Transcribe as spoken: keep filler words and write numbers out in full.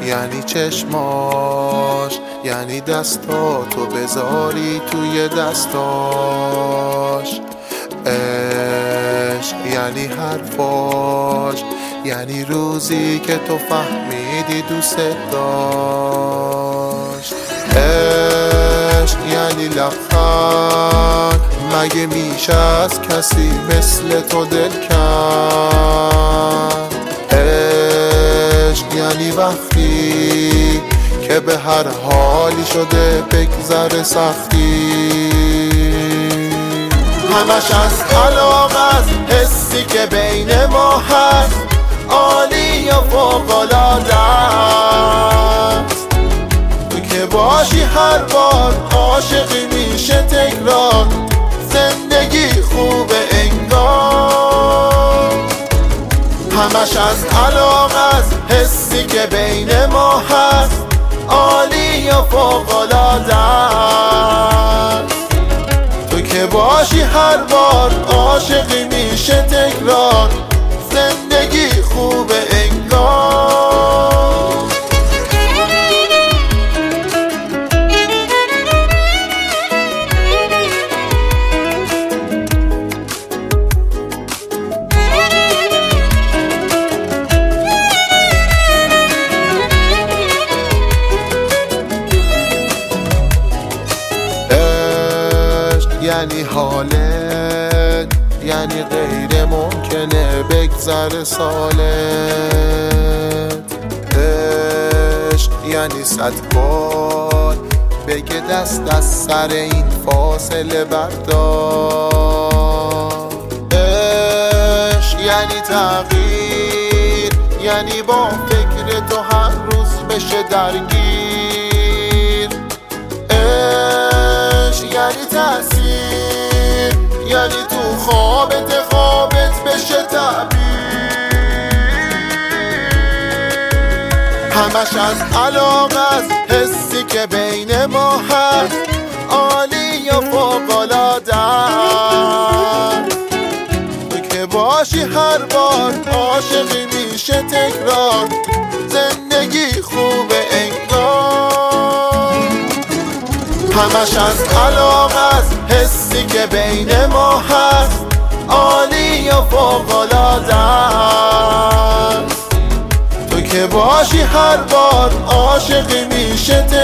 یعنی چشماش، یعنی دستاتو بذاری توی دستاش. عشق یعنی حرفاش، یعنی روزی که تو فهمیدی دوست داشت. عشق یعنی لبخند، مگه میشه از کسی مثل تو دل کند؟ عشق یعنی وقتی که به هر حالی شده بگذره سختی. همش از علاقه است، حسی که بین ما هست عالی و فوق‌العاده است. تو که باشی هر بار عاشقی میشه تکرار، زندگی خوبه انگار. همش از علاقه است، حسی که بین ما هست عالی و فوق‌العاده است. تو که باشی هر بار عاشقی میشه تکرار، زندگی خوبه انگار. یعنی حالت، یعنی غیر ممکنه بگذره سالت. عشق یعنی صد بار بگه دست از سر این فاصله بردار. عشق یعنی تغییر، یعنی با فکر تو هر روز بشه درگیر. عشق یعنی تأثیر، یعنی تو خوابت خوابت بشه تعبیر. همش از علاقه است، حسی که بین ما هست عالی و فوق‌العاده است. تو که باشی هر بار عاشقی میشه تکرار، زندگی خوبه انگار. همش از علاقه است، حسی که بین ما هست عالی و فوق‌العاده است. تو که باشی هر بار عاشقی میشه